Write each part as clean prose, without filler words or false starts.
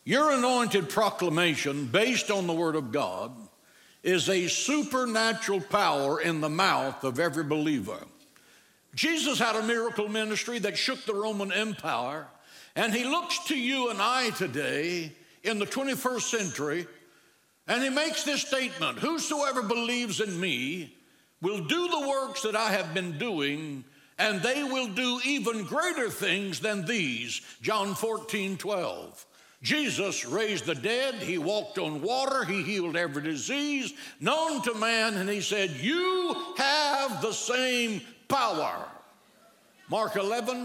Your anointed proclamation, based on the Word of God, is a supernatural power in the mouth of every believer. Jesus had a miracle ministry that shook the Roman Empire, and he looks to you and I today in the 21st century, and he makes this statement: whosoever believes in me will do the works that I have been doing, and they will do even greater things than these. John 14:12. Jesus raised the dead, he walked on water, he healed every disease known to man, and he said, you have the same power. Mark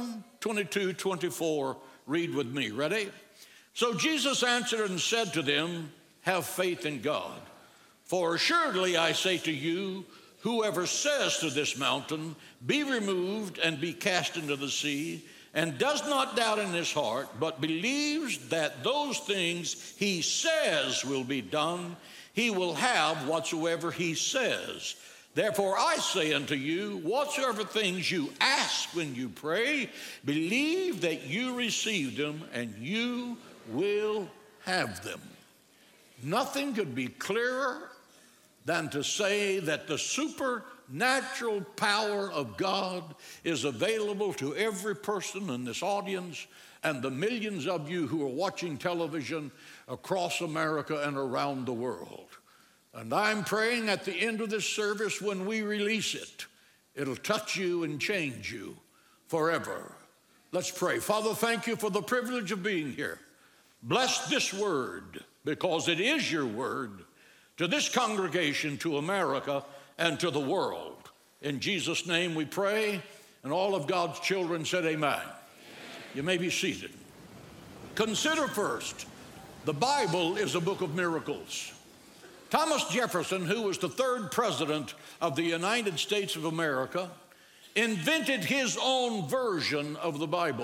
11:22-24, read with me. Ready? So Jesus answered and said to them, have faith in God. For assuredly I say to you, whoever says to this mountain, be removed and be cast into the sea, and does not doubt in his heart, but believes that those things he says will be done, he will have whatsoever he says. Therefore I say unto you, whatsoever things you ask when you pray, believe that you receive them, and you will have them. Nothing could be clearer than to say that the supernatural power of God is available to every person in this audience and the millions of you who are watching television across America and around the world. And I'm praying at the end of this service, when we release it, it'll touch you and change you forever. Let's pray. Father, thank you for the privilege of being here. Bless this word, because it is your word, to this congregation, to America, and to the world. In Jesus' name we pray, and all of God's children said amen. Amen. You may be seated. Consider first, the Bible is a book of miracles. Thomas Jefferson, who was the third president of the United States of America, invented his own version of the Bible.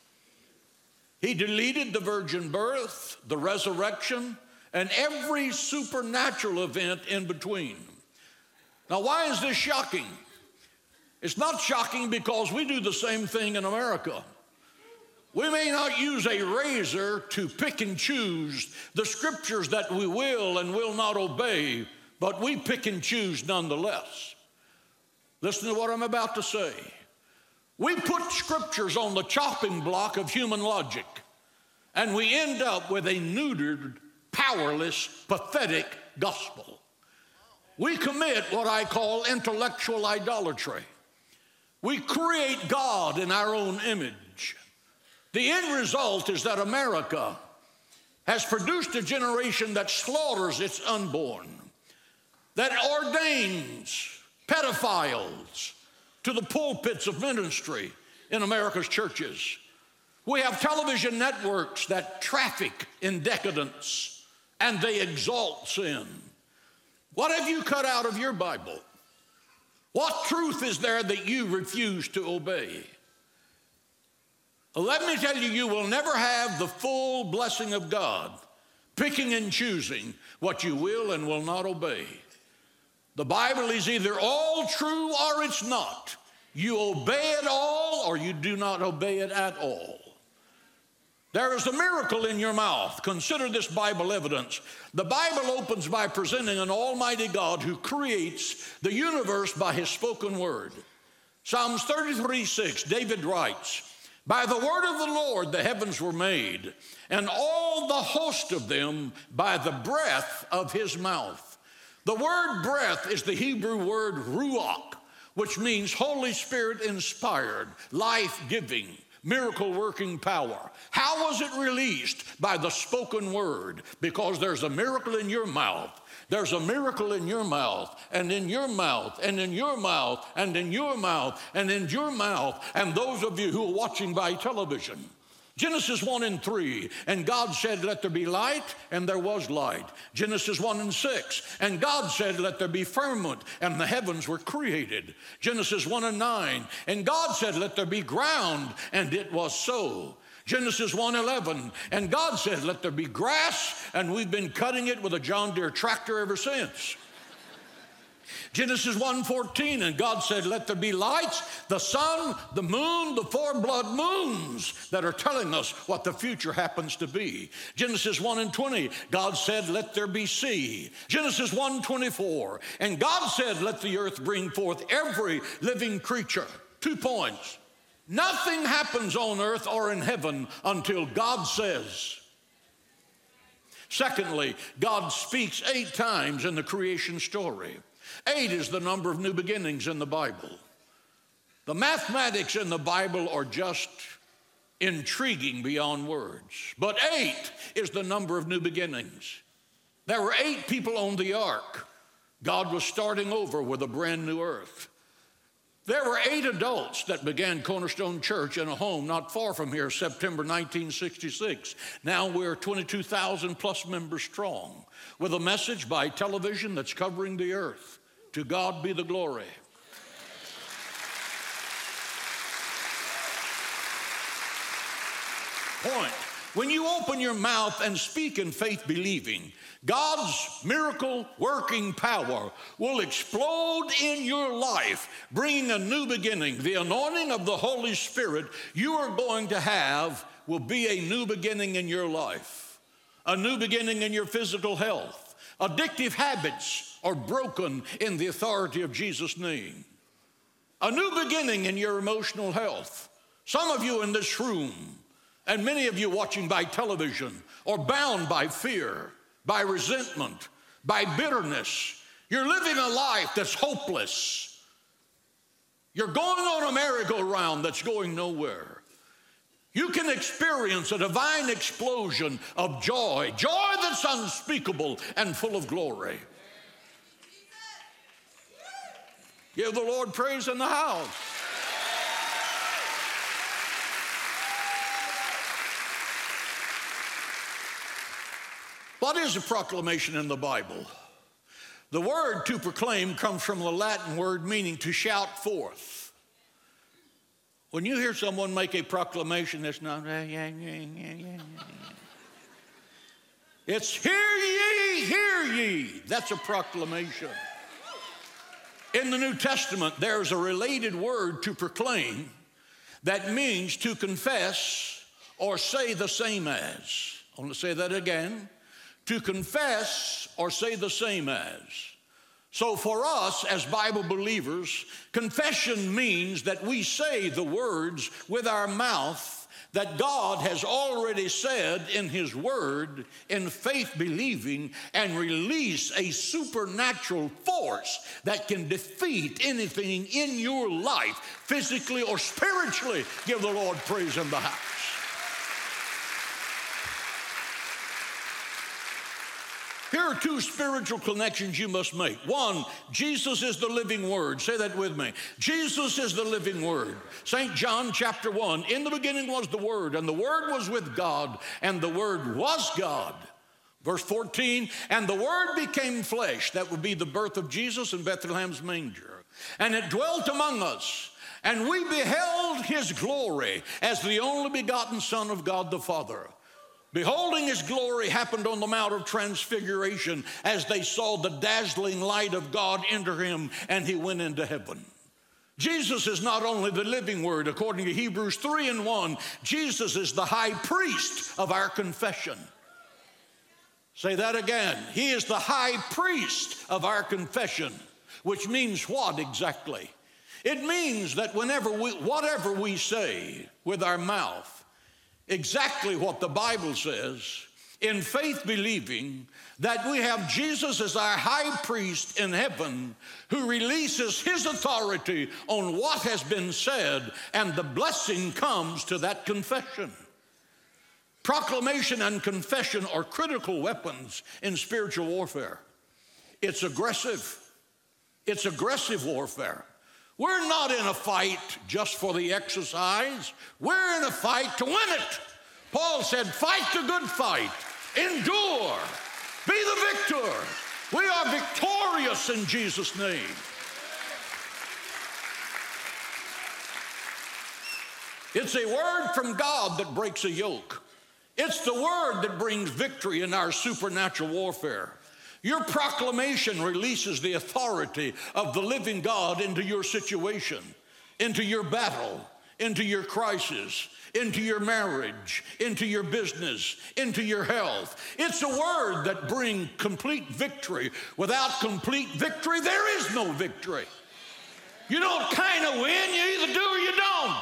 He deleted the virgin birth, the resurrection, and every supernatural event in between. Now, why is this shocking? It's not shocking because we do the same thing in America. We may not use a razor to pick and choose the scriptures that we will and will not obey, but we pick and choose nonetheless. Listen to what I'm about to say. We put scriptures on the chopping block of human logic, and we end up with a neutered, powerless, pathetic gospel. We commit what I call intellectual idolatry. We create God in our own image. The end result is that America has produced a generation that slaughters its unborn, that ordains pedophiles to the pulpits of ministry in America's churches. We have television networks that traffic in decadence, and they exalt sin. What have you cut out of your Bible? What truth is there that you refuse to obey? Let me tell you, you will never have the full blessing of God, picking and choosing what you will and will not obey. The Bible is either all true or it's not. You obey it all or you do not obey it at all. There is a miracle in your mouth. Consider this Bible evidence. The Bible opens by presenting an almighty God who creates the universe by his spoken word. Psalms 33:6, David writes, by the word of the Lord the heavens were made, and all the host of them by the breath of his mouth. The word breath is the Hebrew word ruach, which means Holy Spirit inspired, life-giving, miracle-working power. How was it released? By the spoken word, because there's a miracle in your mouth. There's a miracle in your mouth, and in your mouth, and in your mouth, and in your mouth, and in your mouth, and those of you who are watching by television. Genesis 1:3, and God said, let there be light, and there was light. Genesis 1:6, and God said, let there be firmament, and the heavens were created. Genesis 1:9, and God said, let there be ground, and it was so. Genesis 1:11, and God said, let there be grass, and we've been cutting it with a John Deere tractor ever since. Genesis 1:14, and God said, let there be lights, the sun, the moon, the four blood moons that are telling us what the future happens to be. Genesis 1:20, God said, let there be sea. Genesis 1:24, and God said, let the earth bring forth every living creature. 2 points. Nothing happens on earth or in heaven until God says. Secondly, God speaks 8 times in the creation story. 8 is the number of new beginnings in the Bible. The mathematics in the Bible are just intriguing beyond words. But 8 is the number of new beginnings. There were 8 people on the ark. God was starting over with a brand new earth. There were 8 adults that began Cornerstone Church in a home not far from here, September 1966. Now we're 22,000 plus members strong, with a message by television that's covering the earth. To God be the glory. Point. When you open your mouth and speak in faith believing, God's miracle working power will explode in your life, bringing a new beginning. The anointing of the Holy Spirit you are going to have will be a new beginning in your life, a new beginning in your physical health. Addictive habits are broken in the authority of Jesus' name. A new beginning in your emotional health. Some of you in this room, and many of you watching by television, are bound by fear, by resentment, by bitterness. You're living a life that's hopeless. You're going on a merry-go-round that's going nowhere. You can experience a divine explosion of joy, joy that's unspeakable and full of glory. Give the Lord praise in the house. What is a proclamation in the Bible? The word to proclaim comes from the Latin word meaning to shout forth. When you hear someone make a proclamation, it's not, it's hear ye. That's a proclamation. In the New Testament, there's a related word to proclaim that means to confess or say the same as. I want to say that again. To confess or say the same as. So for us as Bible believers, confession means that we say the words with our mouth that God has already said in His Word in faith believing, and release a supernatural force that can defeat anything in your life, physically or spiritually. Give the Lord praise in the house. Here are 2 spiritual connections you must make. 1, Jesus is the living Word. Say that with me. Jesus is the living Word. St. John chapter 1, in the beginning was the Word, and the Word was with God, and the Word was God. Verse 14, and the Word became flesh. That would be the birth of Jesus in Bethlehem's manger. And it dwelt among us, and we beheld His glory as the only begotten Son of God the Father. Beholding His glory happened on the Mount of Transfiguration as they saw the dazzling light of God enter Him, and He went into heaven. Jesus is not only the living Word. According to Hebrews 3:1, Jesus is the high priest of our confession. Say that again. He is the high priest of our confession, which means what exactly? It means that whatever we say with our mouth, exactly what the Bible says, in faith believing that we have Jesus as our high priest in heaven who releases His authority on what has been said, and the blessing comes to that confession. Proclamation and confession are critical weapons in spiritual warfare. It's aggressive. It's aggressive warfare. We're not in a fight just for the exercise. We're in a fight to win it. Paul said, fight the good fight. Endure. Be the victor. We are victorious in Jesus' name. It's a word from God that breaks a yoke. It's the word that brings victory in our supernatural warfare. Your proclamation releases the authority of the living God into your situation, into your battle, into your crisis, into your marriage, into your business, into your health. It's a word that brings complete victory. Without complete victory, there is no victory. You don't kind of win, you either do or you don't.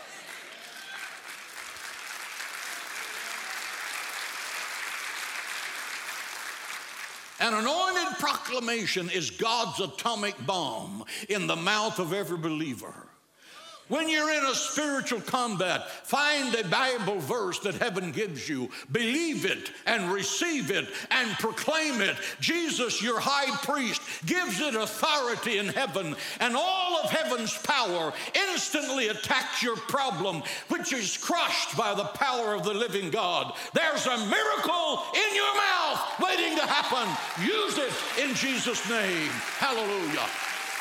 An anointed proclamation is God's atomic bomb in the mouth of every believer. When you're in a spiritual combat, find a Bible verse that heaven gives you. Believe it and receive it and proclaim it. Jesus, your high priest, gives it authority in heaven, and all of heaven's power instantly attacks your problem, which is crushed by the power of the living God. There's a miracle in your mouth waiting to happen. Use it in Jesus' name. Hallelujah.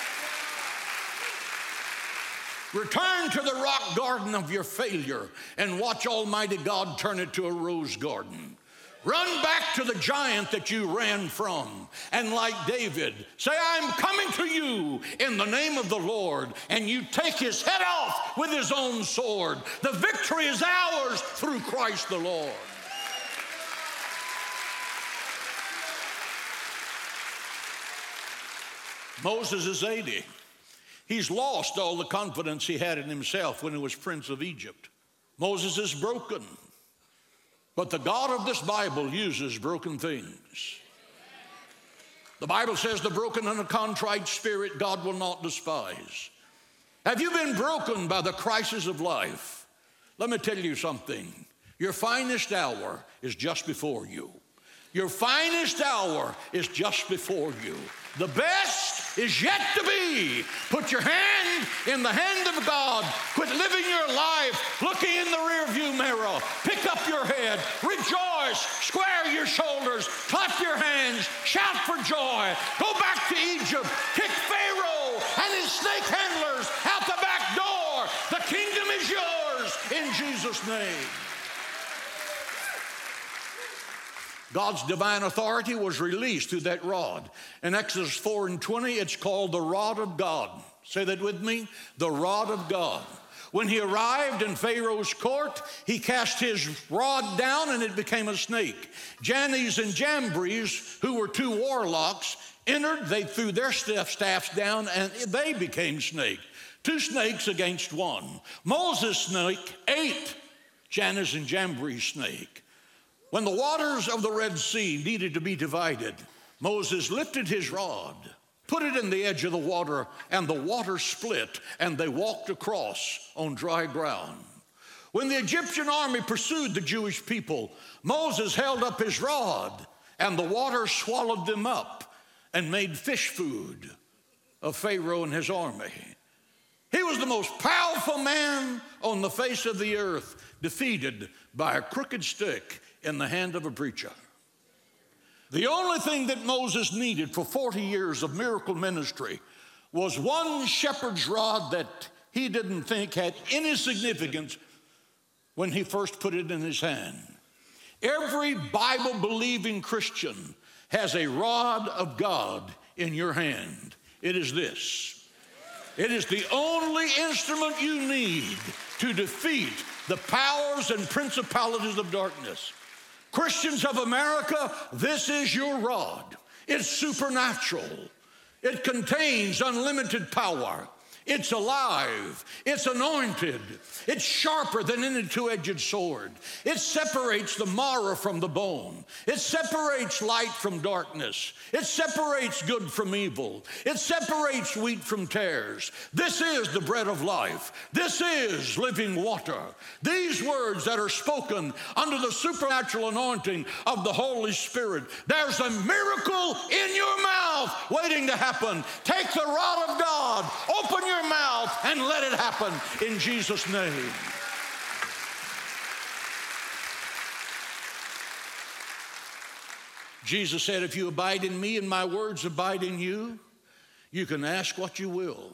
Return to the rock garden of your failure and watch Almighty God turn it to a rose garden. Run back to the giant that you ran from, and like David, say, I'm coming to you in the name of the Lord, and you take his head off with his own sword. The victory is ours through Christ the Lord. Moses is 80. He's lost all the confidence he had in himself when he was prince of Egypt. Moses is broken, but the God of this Bible uses broken things. The Bible says the broken and a contrite spirit God will not despise. Have you been broken by the crisis of life? Let me tell you something. Your finest hour is just before you. Your finest hour is just before you. The best is yet to be. Put your hand in the hand of God. Quit living your life looking in the rearview mirror. Pick up your head. Rejoice. Square your shoulders. Clap your hands. Shout for joy. Go back to Egypt. Kick Pharaoh and his snake handlers out the back door. The kingdom is yours in Jesus' name. God's divine authority was released through that rod. In Exodus 4:20, it's called the rod of God. Say that with me, the rod of God. When he arrived in Pharaoh's court, he cast his rod down and it became a snake. Jannes and Jambres, who were two warlocks, entered, they threw their staffs down and they became snake. Two snakes against one. Moses' snake ate Jannes and Jambres' snake. When the waters of the Red Sea needed to be divided, Moses lifted his rod, put it in the edge of the water, and the water split, and they walked across on dry ground. When the Egyptian army pursued the Jewish people, Moses held up his rod, and the water swallowed them up and made fish food of Pharaoh and his army. He was the most powerful man on the face of the earth, defeated by a crooked stick in the hand of a preacher. The only thing that Moses needed for 40 years of miracle ministry was one shepherd's rod that he didn't think had any significance when he first put it in his hand. Every Bible-believing Christian has a rod of God in your hand. It is this. It is the only instrument you need to defeat the powers and principalities of darkness. Christians of America, this is your rod. It's supernatural. It contains unlimited power. It's alive. It's anointed. It's sharper than any two-edged sword. It separates the marrow from the bone. It separates light from darkness. It separates good from evil. It separates wheat from tares. This is the bread of life. This is living water. These words that are spoken under the supernatural anointing of the Holy Spirit, there's a miracle in your mouth waiting to happen. Take the rod of God, open your mouth and let it happen in Jesus' name. Jesus said, if you abide in me and my words abide in you, you can ask what you will.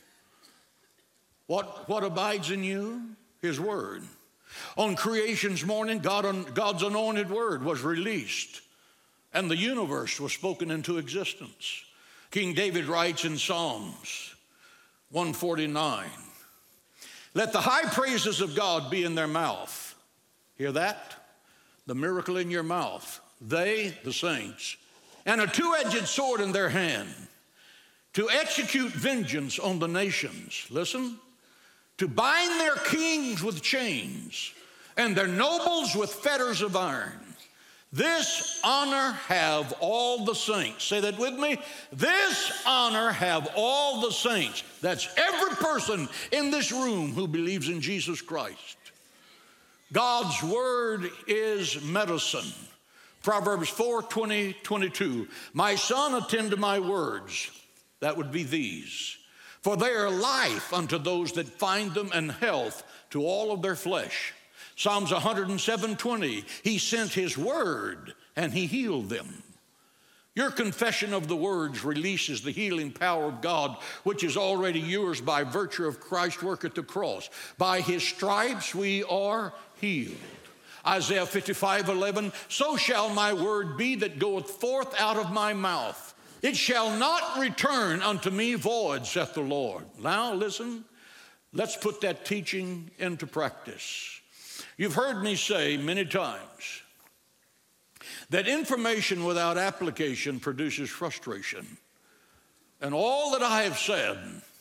What abides in you? His word. On creation's morning, God's anointed word was released and the universe was spoken into existence. King David writes in Psalms 149, let the high praises of God be in their mouth. Hear that? The miracle in your mouth. They, the saints, and a two-edged sword in their hand, to execute vengeance on the nations. Listen. To bind their kings with chains and their nobles with fetters of iron. This honor have all the saints. Say that with me. This honor have all the saints. That's every person in this room who believes in Jesus Christ. God's word is medicine. Proverbs 4:20-22. My son, attend to my words. That would be these. For they are life unto those that find them, and health to all of their flesh. Psalms 107:20. He sent his word and he healed them. Your confession of the words releases the healing power of God, which is already yours by virtue of Christ's work at the cross. By his stripes we are healed. Isaiah 55:11. So shall my word be that goeth forth out of my mouth. It shall not return unto me void, saith the Lord. Now listen, let's put that teaching into practice. You've heard me say many times that information without application produces frustration. And all that I have said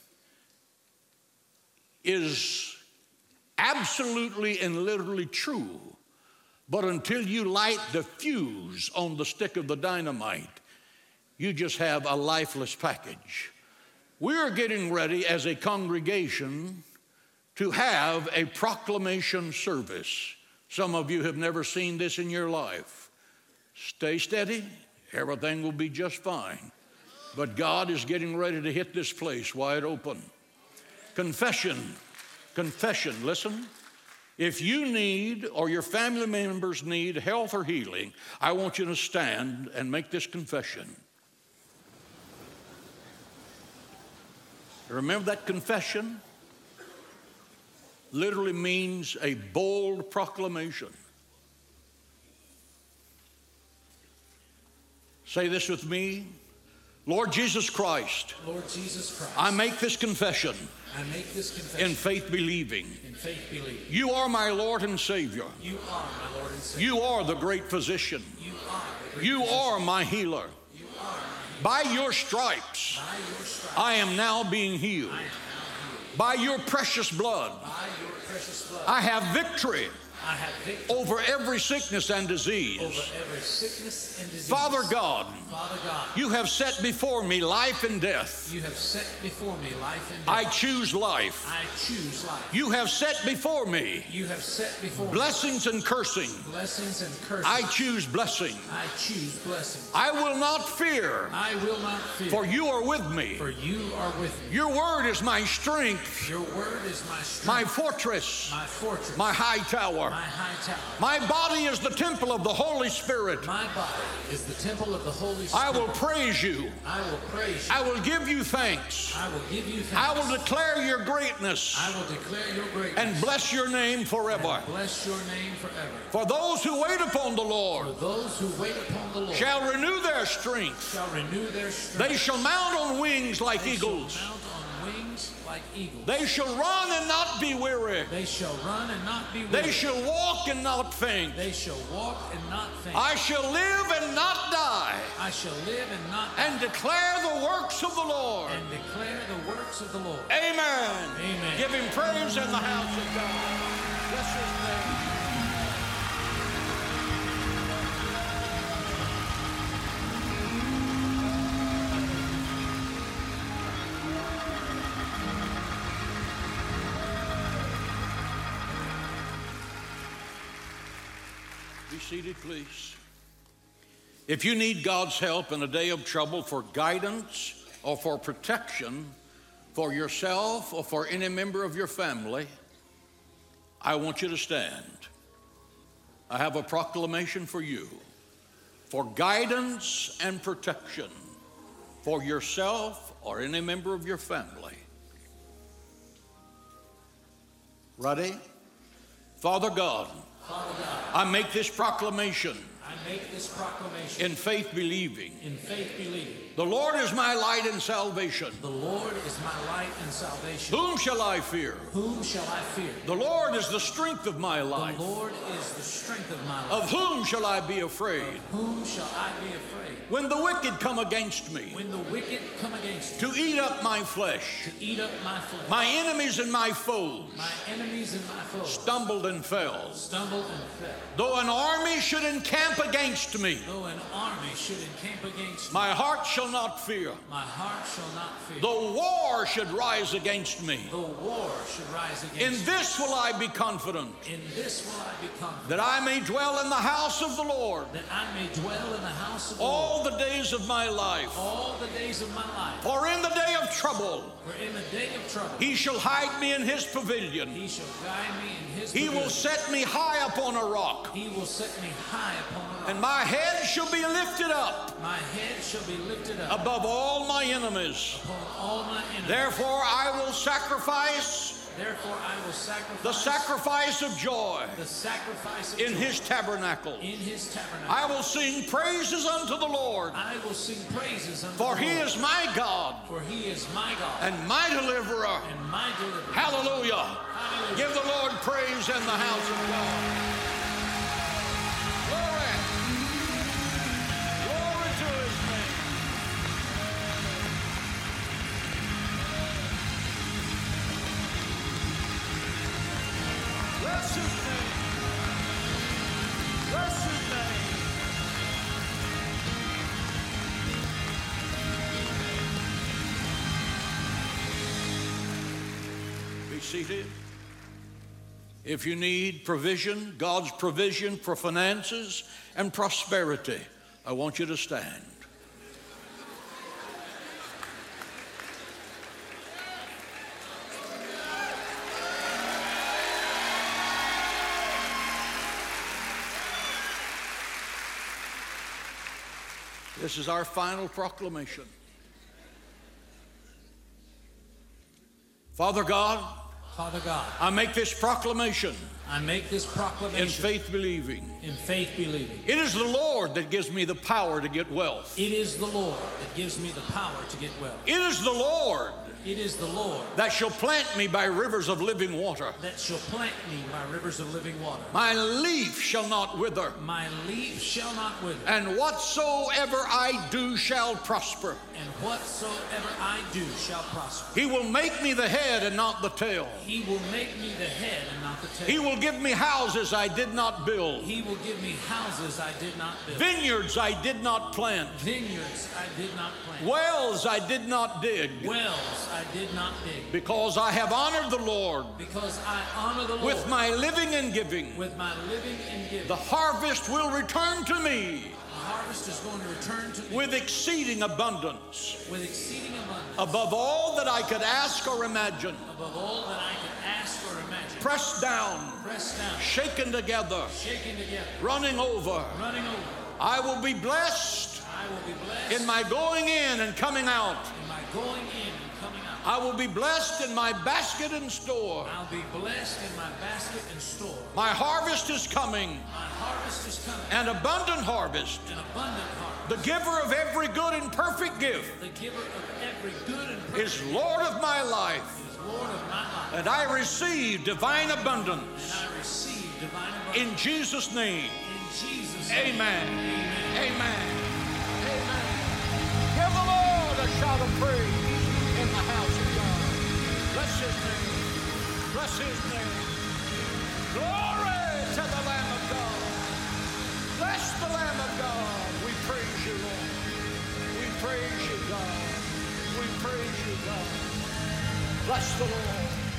is absolutely and literally true. But until you light the fuse on the stick of the dynamite, you just have a lifeless package. We are getting ready as a congregation to have a proclamation service. Some of you have never seen this in your life. Stay steady. Everything will be just fine. But God is getting ready to hit this place wide open. Confession. Listen. If you need or your family members need health or healing, I want you to stand and make this confession. Remember that confession literally means a bold proclamation. Say this with me. Lord Jesus Christ. Lord Jesus Christ. I make this confession. I make this confession. In faith believing. In faith believing. You are my Lord and Savior. You are my Lord and Savior. You are the great physician. You are the great You physician. are my healer. You are my healer. By your stripes, By your stripes, I am now being healed. I am now healed. By your precious blood, By your precious blood, I have victory I have victory over every sickness and disease. over every sickness and disease. Father God, Father God, you have set before me life and death. you have set before me life and death. I choose life. I choose life. You have set before me You have set before blessings and cursing. me blessings and curses. I choose blessing. I choose blessings. I will not fear, I will not fear, for you are with me. for you are with me. Your word is my strength, Your word is my strength, my fortress, my fortress, my high tower. my high tower. My body is the temple of the Holy Spirit. My body is the temple of the Holy Spirit. I will praise you. I will praise you. I will give you thanks. I will give you thanks. I will declare your greatness I will declare your greatness. and bless your name forever. And bless your name forever. For those who wait upon the For Lord those who wait upon the Lord shall renew their strength. shall renew their strength. They shall mount on wings like They eagles. shall mount on wings like eagles. They shall run and not be weary. They shall run and not be They weary. shall walk and not faint. They shall walk and not faint. I shall live and not die, I shall live and not and die, declare the works of the Lord. and declare the works of the Lord. Amen. Amen. Give him praise in the house of God. Bless his name. Be seated, please. If you need God's help in a day of trouble for guidance or for protection for yourself or for any member of your family, I want you to stand. I have a proclamation for you for guidance and protection for yourself or any member of your family. Ready? Father God, I make this proclamation I make this proclamation in faith believing. in faith believing. The Lord is my light and salvation. The Lord is my light and salvation. Whom shall I fear? Whom shall I fear? The Lord is the strength of my The life. Lord is the strength of my life. Of whom shall I be afraid? Whom shall I be afraid? When the wicked come against me When the wicked come against me to eat up my flesh, to eat up my flesh, my enemies and my foes my enemies and my foes stumbled and fell. stumbled and fell. Though an army should encamp against me, Though an army should encamp against me, my heart shall not fear. my heart shall not fear. Though war should rise against me, Though war should rise in against me, this will I be confident, in this will I be confident, that I may dwell in the house of the Lord that I may dwell in the house of the all Lord the days of my life. all the days of my life. For in the day of trouble, For in the day of trouble, he shall hide me in his pavilion. he shall guide me in his He will pavilion. set me high upon a rock, He will set me high upon a rock. and my head shall be lifted up My head shall be lifted up above all my enemies. upon all my enemies. Therefore I will sacrifice Therefore I will sacrifice the sacrifice of joy the sacrifice of in joy his tabernacle. in his tabernacle. I will sing praises unto the Lord, I will sing praises unto for the he Lord. is my God For he is my God and my deliverer. and my deliverer. Hallelujah. Hallelujah. Give the Lord praise in the house of God. Glory. Glory to his name. Bless his name. Bless his name. Be seated. If you need provision, God's provision for finances and prosperity, I want you to stand. This is our final proclamation. Father God, Father God, I make this proclamation I make this proclamation in faith believing. in faith believing. It is the Lord that gives me the power to get wealth. It is the Lord that gives me the power to get wealth. It is the Lord It is the Lord that shall plant me by rivers of living water. that shall plant me by rivers of living water. My leaf shall not wither, My leaf shall not wither, and whatsoever I do shall prosper. and whatsoever I do shall prosper. He will make me the head and not the tail. He will make me the head and not the tail. He will give me houses I did not build, He will give me houses I did not build, vineyards I did not plant, vineyards I did not plant, wells I did not dig, wells I did not dig, because I have honored the Lord because I honor the Lord with my living and giving. with my living and giving. The harvest will return to me The harvest is going to return to me with exceeding abundance, with exceeding abundance, above all that I could ask or imagine. above all that I could ask or imagine. Pressed down, Pressed down, shaken together, shaken together, running over. running over. I will be blessed I will be blessed in my going in and coming out. in my going in and coming out. I will be blessed in my basket and store. I'll be blessed in my basket and store. My harvest is coming, My harvest is coming, an abundant harvest. an abundant harvest. The giver of every good and perfect gift The giver of every good and perfect is Lord of my life, is Lord of my life. and I receive divine abundance. And I receive divine abundance. In Jesus' name, In Jesus' name. amen. Amen. Amen. Amen. Give the Lord a shout of praise in the house of God. Bless his name. Bless his name. Glory to the Lamb of God. Bless the Lamb of God. We praise you, Lord. We praise you, God. We praise you, God. Bless the Lord.